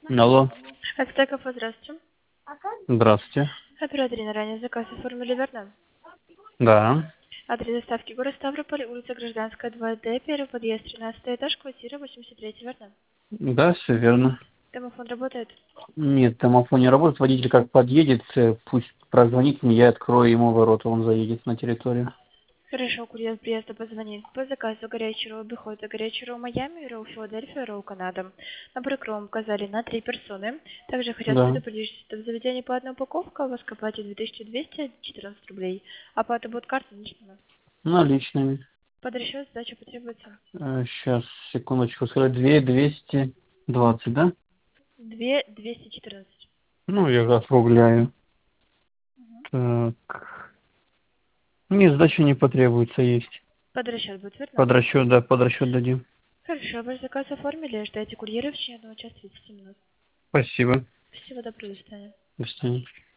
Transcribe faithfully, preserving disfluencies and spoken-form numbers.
Алло, Ацтеков, здравствуйте. здравствуйте. Оператор на ранее заказ оформили, верно? Да, Адрес доставки город Ставрополь, улица Гражданская, два Д, первый подъезд, тринадцатый этаж, квартира восемьдесят три, верно? да, все верно. Домофон работает? Нет, домофон не работает, водитель как подъедет, э, пусть прозвонит мне, я открою ему ворота, он заедет на территорию. Хорошо, курьер приезда позвонит. По заказу горячий ролл обихода, горячий ролл Майами, ролл Филадельфия, ролл Канада. Набор кром указали на три персоны. Также хотят Да, предупредить, что в заведении по одной упаковке у вас к оплате две тысячи двести четырнадцать рублей. Оплата будет картой наличными. наличными. Под расчет сдача потребуется. Сейчас, секундочку, сказать, две двести двадцать, да? Две двести четырнадцать. Ну, я округляю. Так. Нет, сдачи не потребуется, есть. Под расчет будет, верно? Под расчет, да, под расчет дадим. Хорошо, ваш заказ оформили, ждайте курьера в течение одного часа тридцати минут. Спасибо. Всего доброго, до свидания. До свидания.